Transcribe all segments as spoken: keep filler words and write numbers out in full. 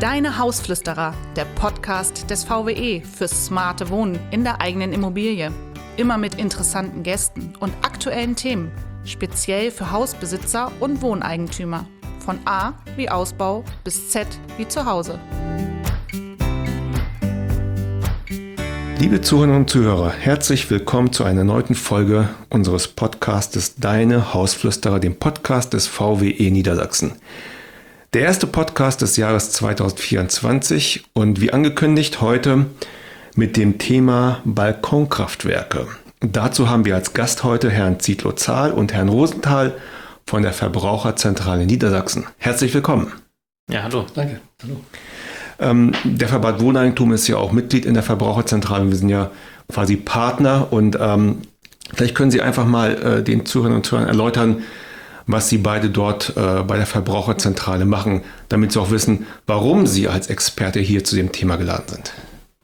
Deine Hausflüsterer, der Podcast des V W E fürs smarte Wohnen in der eigenen Immobilie. Immer mit interessanten Gästen und aktuellen Themen, speziell für Hausbesitzer und Wohneigentümer. Von A wie Ausbau bis Z wie Zuhause. Liebe Zuhörerinnen und Zuhörer, herzlich willkommen zu einer neuen Folge unseres Podcastes Deine Hausflüsterer, dem Podcast des V W E Niedersachsen. Der erste Podcast des Jahres zweitausendvierundzwanzig und wie angekündigt heute mit dem Thema Balkonkraftwerke. Dazu haben wir als Gast heute Herrn Zietlow-Zahl und Herrn Rosenthal von der Verbraucherzentrale Niedersachsen. Herzlich willkommen. Ja, hallo. Danke. Hallo. Ähm, der Verband Wohneigentum ist ja auch Mitglied in der Verbraucherzentrale. Wir sind ja quasi Partner und ähm, vielleicht können Sie einfach mal äh, den Zuhörern und Zuhörern erläutern, was Sie beide dort äh, bei der Verbraucherzentrale machen, damit Sie auch wissen, warum Sie als Experte hier zu dem Thema geladen sind.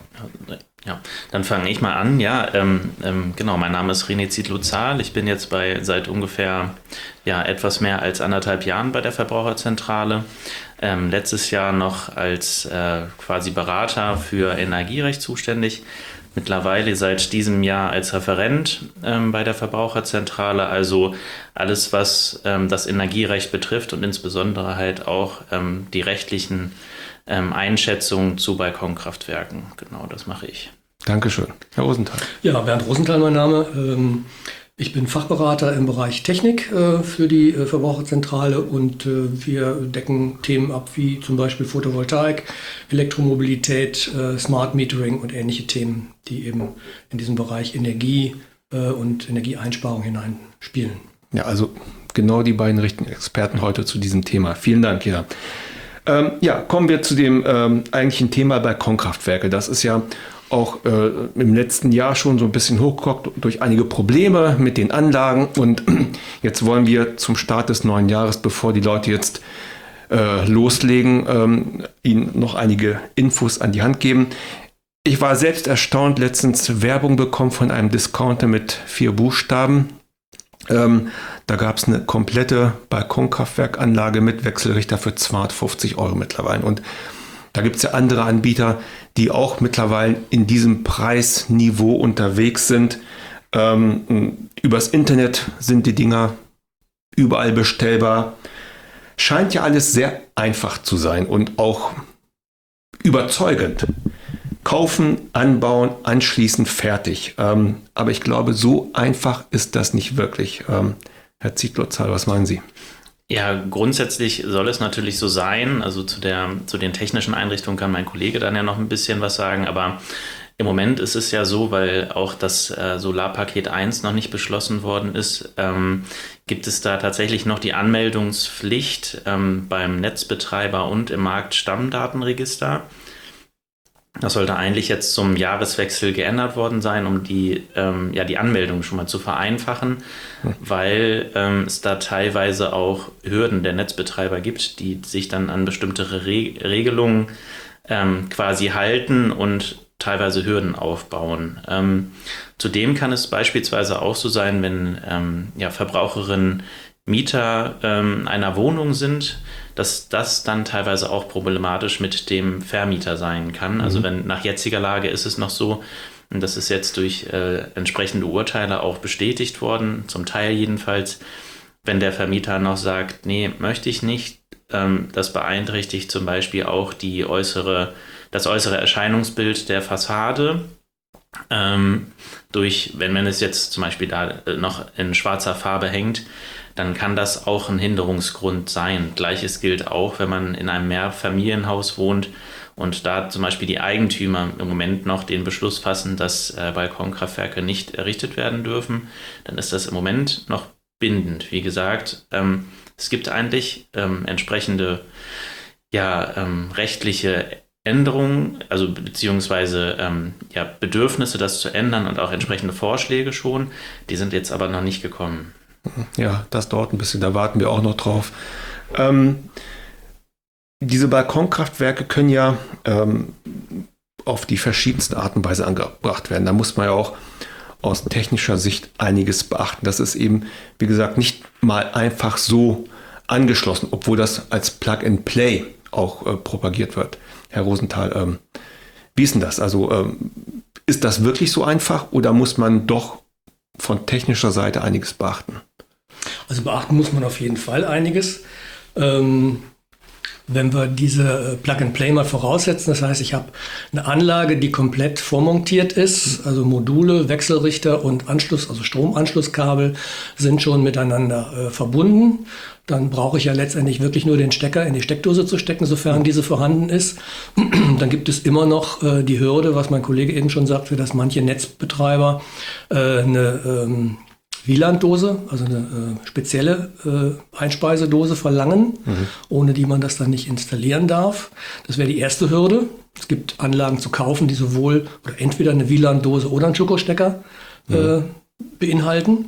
Ja, dann fange ich mal an. Ja, ähm, ähm, genau, mein Name ist René Zietlow-Zahl. Ich bin jetzt bei seit ungefähr ja, etwas mehr als anderthalb Jahren bei der Verbraucherzentrale. Ähm, letztes Jahr noch als äh, quasi Berater für Energierecht zuständig. Mittlerweile seit diesem Jahr als Referent ähm, bei der Verbraucherzentrale. Also alles, was ähm, das Energierecht betrifft und insbesondere halt auch ähm, die rechtlichen ähm, Einschätzungen zu Balkonkraftwerken. Genau, das mache ich. Dankeschön. Herr Rosenthal. Ja, Bernd Rosenthal mein Name. Ähm, Ich bin Fachberater im Bereich Technik äh, für die äh, Verbraucherzentrale und äh, wir decken Themen ab wie zum Beispiel Photovoltaik, Elektromobilität, äh, Smart Metering und ähnliche Themen, die eben in diesem Bereich Energie äh, und Energieeinsparung hineinspielen. Ja, also genau die beiden richtigen Experten heute zu diesem Thema. Vielen Dank, ja. Ähm, ja, kommen wir zu dem ähm, eigentlichen Thema Balkonkraftwerke. Das ist ja auch äh, im letzten Jahr schon so ein bisschen hochgekocht durch einige Probleme mit den Anlagen. Und jetzt wollen wir zum Start des neuen Jahres, bevor die Leute jetzt äh, loslegen, ähm, ihnen noch einige Infos an die Hand geben. Ich war selbst erstaunt, letztens Werbung bekommen von einem Discounter mit vier Buchstaben. Ähm, da gab es eine komplette Balkonkraftwerkanlage mit Wechselrichter für zweihundertfünfzig Euro mittlerweile. Und da gibt es ja andere Anbieter, die auch mittlerweile in diesem Preisniveau unterwegs sind. Ähm, übers Internet sind die Dinger überall bestellbar. Scheint ja alles sehr einfach zu sein und auch überzeugend. Kaufen, anbauen, anschließend fertig. Ähm, aber ich glaube, so einfach ist das nicht wirklich. Ähm, Herr Zietlow-Zahl, was meinen Sie? Ja, grundsätzlich soll es natürlich so sein. Also zu der, zu den technischen Einrichtungen kann mein Kollege dann ja noch ein bisschen was sagen. Aber im Moment ist es ja so, weil auch das äh, Solarpaket eins noch nicht beschlossen worden ist, ähm, gibt es da tatsächlich noch die Anmeldungspflicht ähm, beim Netzbetreiber und im Marktstammdatenregister. Das sollte eigentlich jetzt zum Jahreswechsel geändert worden sein, um die, ähm, ja, die Anmeldung schon mal zu vereinfachen, hm. weil ähm, es da teilweise auch Hürden der Netzbetreiber gibt, die sich dann an bestimmte Re- Regelungen ähm, quasi halten und teilweise Hürden aufbauen. Ähm, zudem kann es beispielsweise auch so sein, wenn ähm, ja, Verbraucherinnen Mieter ähm, einer Wohnung sind, dass das dann teilweise auch problematisch mit dem Vermieter sein kann. Mhm. Also wenn nach jetziger Lage ist es noch so, und das ist jetzt durch äh, entsprechende Urteile auch bestätigt worden, zum Teil jedenfalls, wenn der Vermieter noch sagt, nee, möchte ich nicht, ähm, das beeinträchtigt zum Beispiel auch die äußere, das äußere Erscheinungsbild der Fassade. Ähm, durch, wenn man es jetzt zum Beispiel da noch in schwarzer Farbe hängt, dann kann das auch ein Hinderungsgrund sein. Gleiches gilt auch, wenn man in einem Mehrfamilienhaus wohnt und da zum Beispiel die Eigentümer im Moment noch den Beschluss fassen, dass äh, Balkonkraftwerke nicht errichtet werden dürfen, dann ist das im Moment noch bindend. Wie gesagt, ähm, es gibt eigentlich ähm, entsprechende ja, ähm, rechtliche Änderungen, also beziehungsweise ähm, ja, Bedürfnisse, das zu ändern und auch entsprechende Vorschläge schon. Die sind jetzt aber noch nicht gekommen. Ja, das dauert ein bisschen, da warten wir auch noch drauf. Ähm, diese Balkonkraftwerke können ja ähm, auf die verschiedensten Arten und Weise angebracht werden. Da muss man ja auch aus technischer Sicht einiges beachten. Das ist eben, wie gesagt, nicht mal einfach so angeschlossen, obwohl das als Plug-and-Play auch äh, propagiert wird. Herr Rosenthal, ähm, wie ist denn das? Also ähm, ist das wirklich so einfach oder muss man doch von technischer Seite einiges beachten? Also beachten muss man auf jeden Fall einiges. Ähm, wenn wir diese Plug-and-Play mal voraussetzen, das heißt, ich habe eine Anlage, die komplett vormontiert ist, also Module, Wechselrichter und Anschluss, also Stromanschlusskabel sind schon miteinander äh, verbunden. Dann brauche ich ja letztendlich wirklich nur den Stecker in die Steckdose zu stecken, sofern diese vorhanden ist. Dann gibt es immer noch äh, die Hürde, was mein Kollege eben schon sagte, dass manche Netzbetreiber äh, eine ähm, W L A N-Dose, also eine äh, spezielle äh, Einspeisedose verlangen, mhm. ohne die man das dann nicht installieren darf. Das wäre die erste Hürde. Es gibt Anlagen zu kaufen, die sowohl oder entweder eine W L A N-Dose oder einen Schokostecker mhm. äh, beinhalten.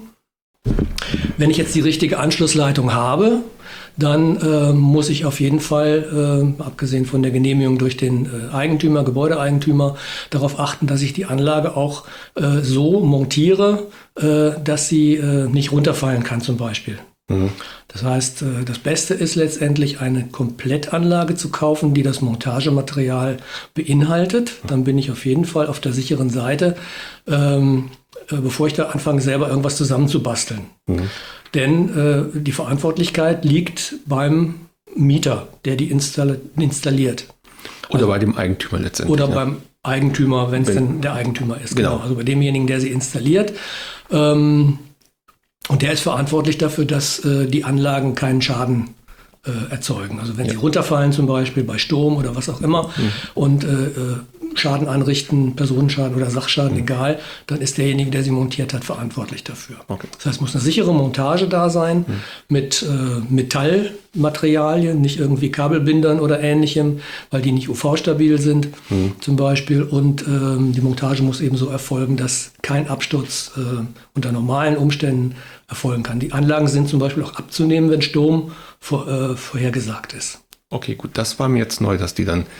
Wenn ich jetzt die richtige Anschlussleitung habe, dann äh, muss ich auf jeden Fall, äh, abgesehen von der Genehmigung durch den äh, Eigentümer, Gebäudeeigentümer, darauf achten, dass ich die Anlage auch äh, so montiere, äh, dass sie äh, nicht runterfallen kann zum Beispiel. Mhm. Das heißt, äh, das Beste ist letztendlich eine Komplettanlage zu kaufen, die das Montagematerial beinhaltet. Dann bin ich auf jeden Fall auf der sicheren Seite, ähm, äh, bevor ich da anfange, selber irgendwas zusammenzubasteln. Mhm. Denn äh, die Verantwortlichkeit liegt beim Mieter, der die install- installiert. Oder also, bei dem Eigentümer letztendlich. Oder ja. beim Eigentümer, wenn es denn der Eigentümer ist. Genau. genau. Also bei demjenigen, der sie installiert. Ähm, und der ist verantwortlich dafür, dass äh, die Anlagen keinen Schaden äh, erzeugen. Also wenn ja. sie runterfallen zum Beispiel bei Sturm oder was auch immer mhm. und äh, Schaden anrichten, Personenschaden oder Sachschaden, mhm. egal, dann ist derjenige, der sie montiert hat, verantwortlich dafür. Okay. Das heißt, es muss eine sichere Montage da sein mhm. mit äh, Metallmaterialien, nicht irgendwie Kabelbindern oder Ähnlichem, weil die nicht U V-stabil sind mhm. zum Beispiel. Und ähm, die Montage muss eben so erfolgen, dass kein Absturz äh, unter normalen Umständen erfolgen kann. Die Anlagen sind zum Beispiel auch abzunehmen, wenn Sturm vor, äh, vorhergesagt ist. Okay, gut, das war mir jetzt neu, dass die dann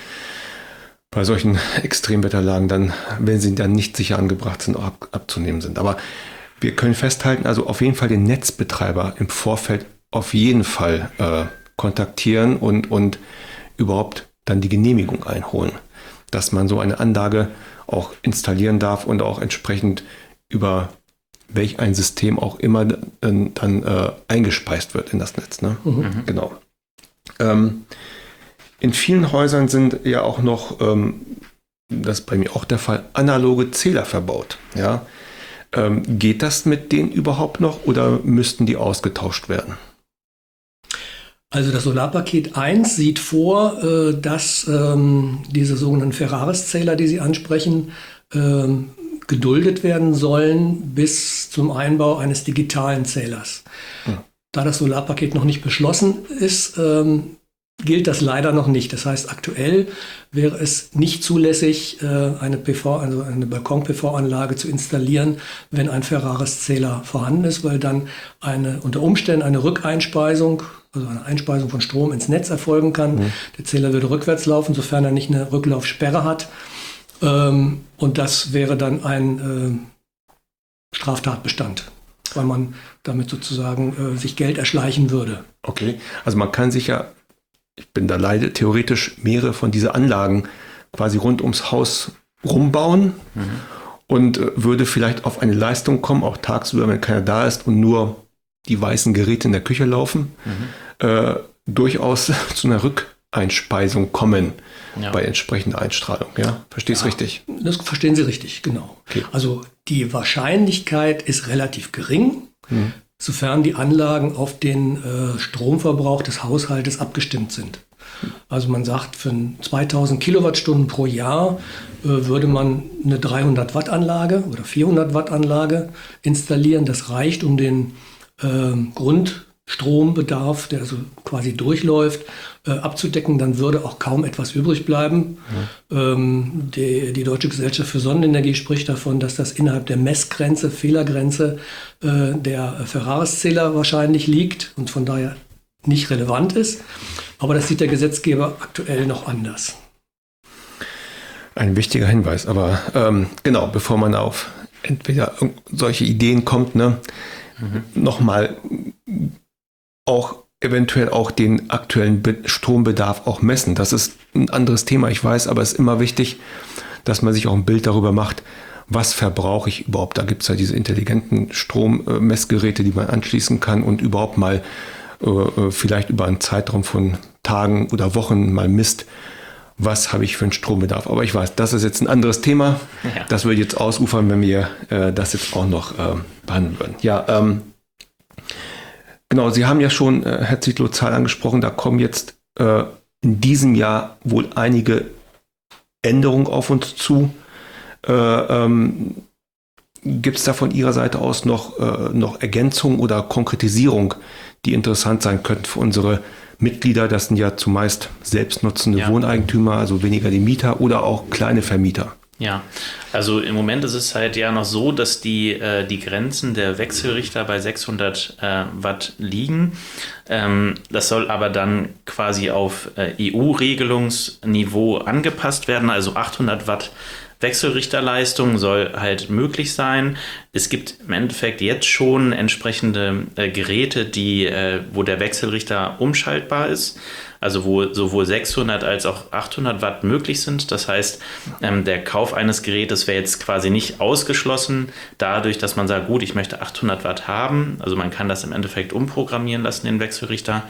bei solchen Extremwetterlagen dann, wenn sie dann nicht sicher angebracht sind, auch ab, abzunehmen sind. Aber wir können festhalten, also auf jeden Fall den Netzbetreiber im Vorfeld auf jeden Fall äh, kontaktieren und, und überhaupt dann die Genehmigung einholen, dass man so eine Anlage auch installieren darf und auch entsprechend über welch ein System auch immer dann, dann äh, eingespeist wird in das Netz. Ne? Mhm. Genau. Ähm, In vielen Häusern sind ja auch noch, ähm, das ist bei mir auch der Fall, analoge Zähler verbaut. Ja? Ähm, geht das mit denen überhaupt noch oder müssten die ausgetauscht werden? Also das Solarpaket eins sieht vor, äh, dass ähm, diese sogenannten Ferraris-Zähler, die Sie ansprechen, ähm, geduldet werden sollen bis zum Einbau eines digitalen Zählers. Hm. Da das Solarpaket noch nicht beschlossen ist, ähm, gilt das leider noch nicht. Das heißt, aktuell wäre es nicht zulässig, eine P V, also eine Balkon-P V-Anlage zu installieren, wenn ein Ferraris-Zähler vorhanden ist, weil dann eine, unter Umständen eine Rückeinspeisung, also eine Einspeisung von Strom ins Netz erfolgen kann. Mhm. Der Zähler würde rückwärts laufen, sofern er nicht eine Rücklaufsperre hat. Und das wäre dann ein Straftatbestand, weil man damit sozusagen sich Geld erschleichen würde. Okay, also man kann sich ja, ich bin da leider theoretisch mehrere von diesen Anlagen quasi rund ums Haus rumbauen mhm. und äh, würde vielleicht auf eine Leistung kommen, auch tagsüber, wenn keiner da ist und nur die weißen Geräte in der Küche laufen, mhm. äh, durchaus zu einer Rückeinspeisung kommen ja. bei entsprechender Einstrahlung. Ja, verstehst du ja, richtig? Das verstehen Sie richtig, genau. Okay. Also die Wahrscheinlichkeit ist relativ gering, mhm. sofern die Anlagen auf den äh, Stromverbrauch des Haushaltes abgestimmt sind. Also man sagt, für zweitausend Kilowattstunden pro Jahr äh, würde man eine dreihundert Watt Anlage oder vierhundert Watt Anlage installieren. Das reicht, um den äh, Grundstrombedarf, der also quasi durchläuft, äh, abzudecken. Dann würde auch kaum etwas übrig bleiben. Ja. Ähm, die, die Deutsche Gesellschaft für Sonnenenergie spricht davon, dass das innerhalb der Messgrenze, Fehlergrenze äh, der Ferraris-Zähler wahrscheinlich liegt und von daher nicht relevant ist. Aber das sieht der Gesetzgeber aktuell noch anders. Ein wichtiger Hinweis. Aber ähm, genau, bevor man auf entweder solche Ideen kommt, ne, mhm. nochmal auch eventuell auch den aktuellen Be- Strombedarf auch messen. Das ist ein anderes Thema, ich weiß, aber es ist immer wichtig, dass man sich auch ein Bild darüber macht, was verbrauche ich überhaupt. Da gibt es ja diese intelligenten Strommessgeräte, die man anschließen kann und überhaupt mal äh, vielleicht über einen Zeitraum von Tagen oder Wochen mal misst, was habe ich für einen Strombedarf. Aber ich weiß, das ist jetzt ein anderes Thema. Ja. Das würde jetzt ausufern, wenn wir äh, das jetzt auch noch äh, behandeln würden. Ja, ähm, genau, Sie haben ja schon, äh, Herr Zietlow, Zahl angesprochen, da kommen jetzt äh, in diesem Jahr wohl einige Änderungen auf uns zu. Äh, ähm, gibt es da von Ihrer Seite aus noch, äh, noch Ergänzungen oder Konkretisierung, die interessant sein könnten für unsere Mitglieder? Das sind ja zumeist selbstnutzende ja. Wohneigentümer, also weniger die Mieter oder auch kleine Vermieter. Ja, also im Moment ist es halt ja noch so, dass die, äh, die Grenzen der Wechselrichter bei sechshundert äh, Watt liegen. Ähm, das soll aber dann quasi auf äh, E U-Regelungsniveau angepasst werden, also achthundert Watt Wechselrichterleistung soll halt möglich sein. Es gibt im Endeffekt jetzt schon entsprechende äh, Geräte, die, äh, wo der Wechselrichter umschaltbar ist, also wo sowohl sechshundert als auch achthundert Watt möglich sind. Das heißt, ähm, der Kauf eines Gerätes wäre jetzt quasi nicht ausgeschlossen, dadurch, dass man sagt, gut, ich möchte achthundert Watt haben. Also man kann das im Endeffekt umprogrammieren lassen, den Wechselrichter.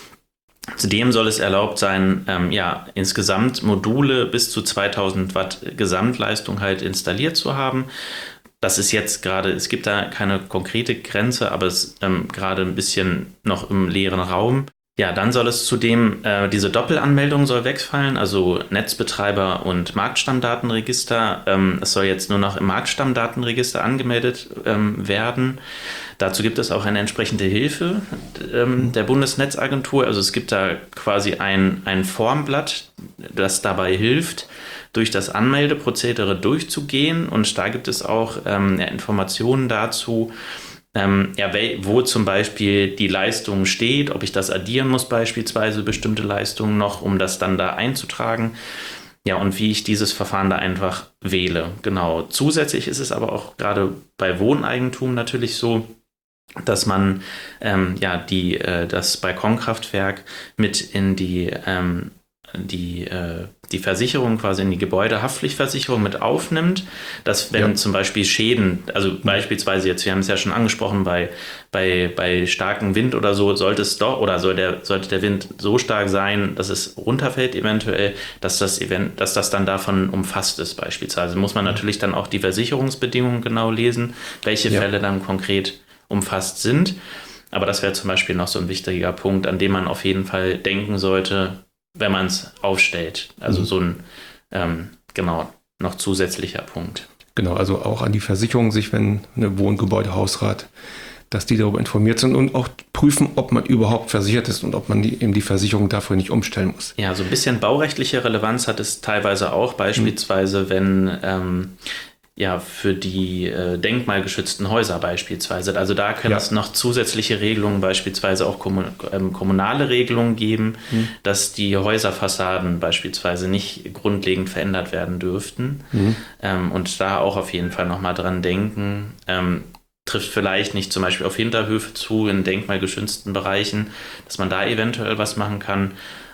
Zudem soll es erlaubt sein, ähm, ja, insgesamt Module bis zu zweitausend Watt Gesamtleistung halt installiert zu haben. Das ist jetzt gerade, es gibt da keine konkrete Grenze, aber es ist ähm, gerade ein bisschen noch im leeren Raum. Ja, dann soll es zudem, äh, diese Doppelanmeldung soll wegfallen, also Netzbetreiber und Marktstammdatenregister. Ähm, es soll jetzt nur noch im Marktstammdatenregister angemeldet ähm, werden. Dazu gibt es auch eine entsprechende Hilfe ähm, der Bundesnetzagentur. Also es gibt da quasi ein, ein Formblatt, das dabei hilft, durch das Anmeldeprozedere durchzugehen. Und da gibt es auch ähm, ja, Informationen dazu, Ähm, ja, wo zum Beispiel die Leistung steht, ob ich das addieren muss, beispielsweise bestimmte Leistungen noch, um das dann da einzutragen. Ja, und wie ich dieses Verfahren da einfach wähle. Genau. Zusätzlich ist es aber auch gerade bei Wohneigentum natürlich so, dass man ähm, ja die, äh, das Balkonkraftwerk mit in die ähm, die, äh, die Versicherung quasi in die Gebäudehaftpflichtversicherung mit aufnimmt, dass wenn ja. zum Beispiel Schäden, also mhm. beispielsweise jetzt, wir haben es ja schon angesprochen, bei, bei, bei starkem Wind oder so, sollte es doch, oder soll der, sollte der Wind so stark sein, dass es runterfällt eventuell, dass das, event, dass das dann davon umfasst ist beispielsweise. Muss man natürlich dann auch die Versicherungsbedingungen genau lesen, welche ja. Fälle dann konkret umfasst sind. Aber das wäre zum Beispiel noch so ein wichtiger Punkt, an dem man auf jeden Fall denken sollte, wenn man es aufstellt. Also mhm. so ein, ähm, genau, noch zusätzlicher Punkt. Genau, also auch an die Versicherung, sich, wenn eine Wohngebäudehausrat, dass die darüber informiert sind und auch prüfen, ob man überhaupt versichert ist und ob man die, eben die Versicherung dafür nicht umstellen muss. Ja, so ein bisschen baurechtliche Relevanz hat es teilweise auch, beispielsweise mhm. wenn ähm, ja, für die äh, denkmalgeschützten Häuser beispielsweise. Also da können ja. es noch zusätzliche Regelungen, beispielsweise auch kommun- ähm, kommunale Regelungen geben, mhm. dass die Häuserfassaden beispielsweise nicht grundlegend verändert werden dürften. Mhm. Ähm, und da auch auf jeden Fall nochmal dran denken. Ähm, trifft vielleicht nicht zum Beispiel auf Hinterhöfe zu, in denkmalgeschützten Bereichen, dass man da eventuell was machen kann.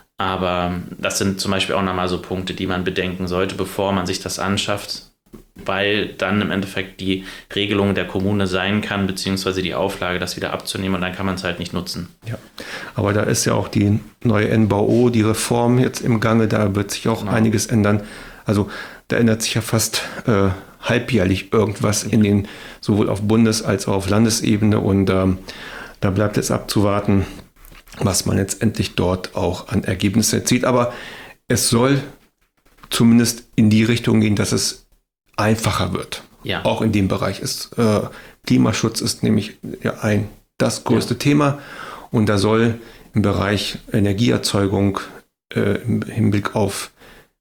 Aber das sind zum Beispiel auch nochmal so Punkte, die man bedenken sollte, bevor man sich das anschafft, weil dann im Endeffekt die Regelung der Kommune sein kann, beziehungsweise die Auflage, das wieder abzunehmen, und dann kann man es halt nicht nutzen. Ja, aber da ist ja auch die neue N B A O, die Reform jetzt im Gange, da wird sich auch genau. einiges ändern. Also da ändert sich ja fast äh, halbjährlich irgendwas in den, sowohl auf Bundes- als auch auf Landesebene, und ähm, da bleibt es abzuwarten, was man jetzt endlich dort auch an Ergebnissen erzielt. Aber es soll zumindest in die Richtung gehen, dass es einfacher wird. Ja. Auch in dem Bereich ist äh, Klimaschutz ist nämlich ja ein das größte ja. Thema, und da soll im Bereich Energieerzeugung äh, im Hinblick auf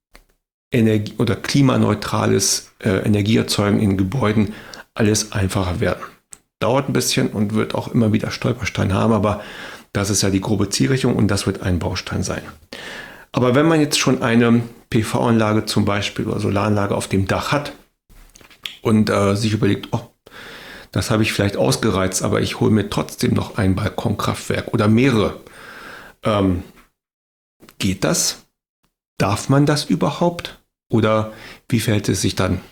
Energie oder klimaneutrales äh, Energieerzeugen in Gebäuden alles einfacher werden. Dauert ein bisschen und wird auch immer wieder Stolpersteine haben, aber das ist ja die grobe Zielrichtung, und das wird ein Baustein sein. Aber wenn man jetzt schon eine P V-Anlage zum Beispiel oder Solaranlage auf dem Dach hat und äh, sich überlegt, oh, das habe ich vielleicht ausgereizt, aber ich hole mir trotzdem noch ein Balkonkraftwerk oder mehrere, Ähm, geht das? Darf man das überhaupt? Oder wie verhält es sich dann?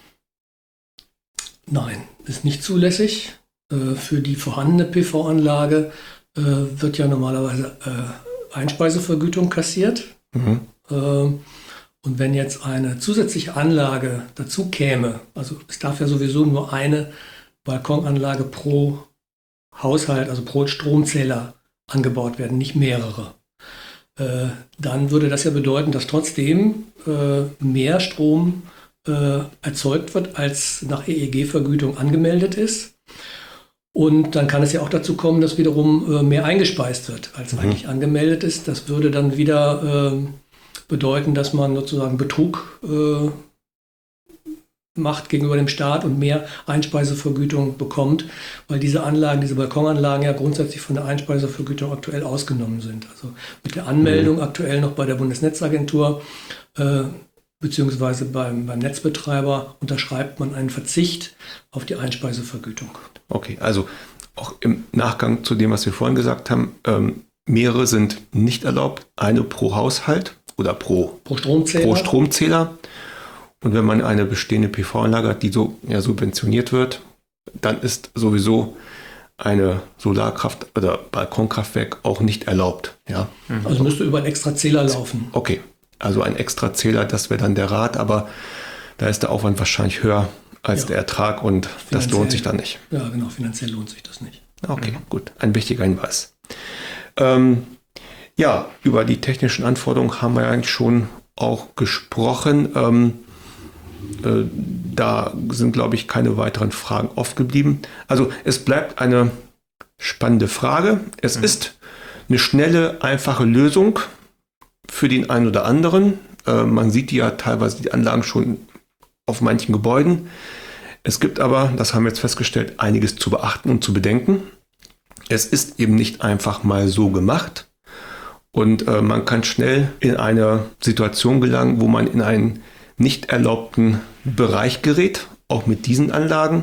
Nein, ist nicht zulässig. Äh, für die vorhandene P V-Anlage äh, wird ja normalerweise äh, Einspeisevergütung kassiert. Mhm. Äh, und wenn jetzt eine zusätzliche Anlage dazu käme, also es darf ja sowieso nur eine Balkonanlage pro Haushalt, also pro Stromzähler angebaut werden, nicht mehrere. Äh, dann würde das ja bedeuten, dass trotzdem äh, mehr Strom äh, erzeugt wird, als nach E E G-Vergütung angemeldet ist. Und dann kann es ja auch dazu kommen, dass wiederum äh, mehr eingespeist wird, als mhm. eigentlich angemeldet ist. Das würde dann wieder äh, bedeuten, dass man sozusagen Betrug äh, macht gegenüber dem Staat und mehr Einspeisevergütung bekommt, weil diese Anlagen, diese Balkonanlagen ja grundsätzlich von der Einspeisevergütung aktuell ausgenommen sind. Also mit der Anmeldung mhm. aktuell noch bei der Bundesnetzagentur äh, beziehungsweise beim, beim Netzbetreiber unterschreibt man einen Verzicht auf die Einspeisevergütung. Okay, also auch im Nachgang zu dem, was wir vorhin gesagt haben, ähm, mehrere sind nicht erlaubt, eine pro Haushalt oder pro, pro Stromzähler. Pro Stromzähler. Und wenn man eine bestehende P V-Anlage hat, die so ja, subventioniert wird, dann ist sowieso eine Solarkraft- oder Balkonkraftwerk auch nicht erlaubt. Ja? Also müsste über einen extra Zähler laufen. Okay, also ein extra Zähler, das wäre dann der Rat, aber da ist der Aufwand wahrscheinlich höher als ja. der Ertrag und finanziell, das lohnt sich dann nicht. Ja, genau, finanziell lohnt sich das nicht. Okay, mhm. gut, ein wichtiger Hinweis. Ähm, ja, über die technischen Anforderungen haben wir eigentlich schon auch gesprochen. Ähm, äh, da sind, glaube ich, keine weiteren Fragen offen geblieben. Also es bleibt eine spannende Frage. Es mhm. ist eine schnelle, einfache Lösung für den einen oder anderen. Äh, man sieht ja teilweise die Anlagen schon auf manchen Gebäuden. Es gibt aber, das haben wir jetzt festgestellt, einiges zu beachten und zu bedenken. Es ist eben nicht einfach mal so gemacht. Und äh, man kann schnell in eine Situation gelangen, wo man in einen nicht erlaubten Bereich gerät, auch mit diesen Anlagen.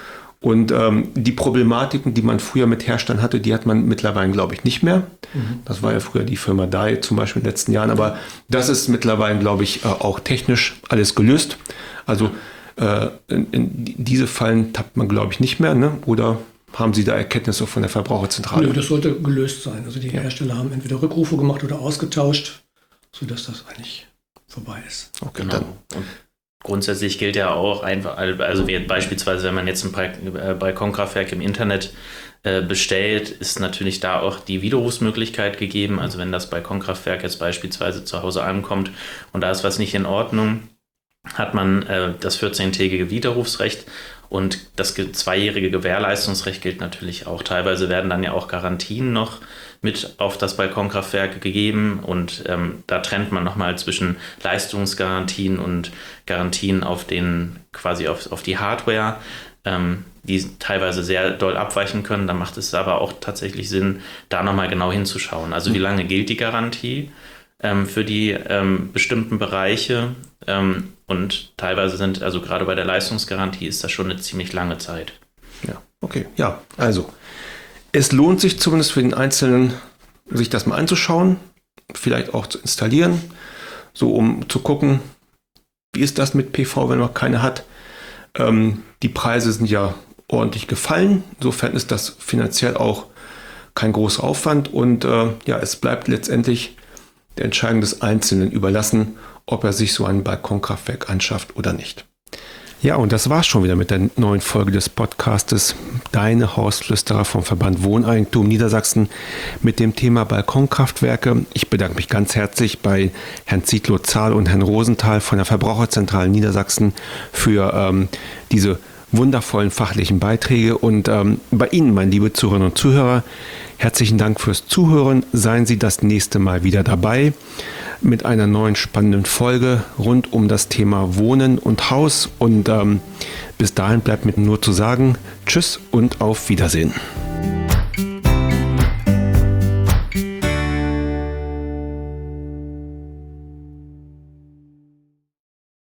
Und ähm, die Problematiken, die man früher mit Herstellern hatte, die hat man mittlerweile, glaube ich, nicht mehr. Mhm. Das war ja früher die Firma Dai zum Beispiel in den letzten Jahren. Aber das ist mittlerweile, glaube ich, äh, auch technisch alles gelöst. Also äh, in, in diese Fallen tappt man, glaube ich, nicht mehr. Ne? Oder haben Sie da Erkenntnisse von der Verbraucherzentrale? Nö, das sollte gelöst sein. Also die ja. Hersteller haben entweder Rückrufe gemacht oder ausgetauscht, sodass das eigentlich vorbei ist. Okay, genau. Dann. Und grundsätzlich gilt ja auch einfach, also wie beispielsweise, wenn man jetzt ein Balkonkraftwerk im Internet äh, bestellt, ist natürlich da auch die Widerrufsmöglichkeit gegeben. Also wenn das Balkonkraftwerk jetzt beispielsweise zu Hause ankommt und da ist was nicht in Ordnung, hat man äh, das vierzehntägige Widerrufsrecht. Und das zweijährige Gewährleistungsrecht gilt natürlich auch. Teilweise werden dann ja auch Garantien noch mit auf das Balkonkraftwerk gegeben. Und ähm, da trennt man nochmal zwischen Leistungsgarantien und Garantien auf den, quasi auf, auf die Hardware, ähm, die teilweise sehr doll abweichen können. Da macht es aber auch tatsächlich Sinn, da nochmal genau hinzuschauen. Also wie lange gilt die Garantie ähm, für die ähm, bestimmten Bereiche? Ähm, und teilweise sind, also gerade bei der Leistungsgarantie ist das schon eine ziemlich lange Zeit. Ja, okay. Ja, also es lohnt sich zumindest für den Einzelnen, sich das mal anzuschauen, vielleicht auch zu installieren, so um zu gucken, wie ist das mit P V, wenn man keine hat. Ähm, die Preise sind ja ordentlich gefallen, insofern ist das finanziell auch kein großer Aufwand und äh, ja, es bleibt letztendlich der Entscheidung des Einzelnen überlassen, ob er sich so ein Balkonkraftwerk anschafft oder nicht. Ja, und das war's schon wieder mit der neuen Folge des Podcastes Deine Hausflüsterer vom Verband Wohneigentum Niedersachsen mit dem Thema Balkonkraftwerke. Ich bedanke mich ganz herzlich bei Herrn Zietlow-Zahl und Herrn Rosenthal von der Verbraucherzentrale Niedersachsen für ähm, diese wundervollen fachlichen Beiträge und ähm, bei Ihnen, meine liebe Zuhörerinnen und Zuhörer, herzlichen Dank fürs Zuhören. Seien Sie das nächste Mal wieder dabei mit einer neuen spannenden Folge rund um das Thema Wohnen und Haus. Und ähm, bis dahin bleibt mir nur zu sagen, tschüss und auf Wiedersehen.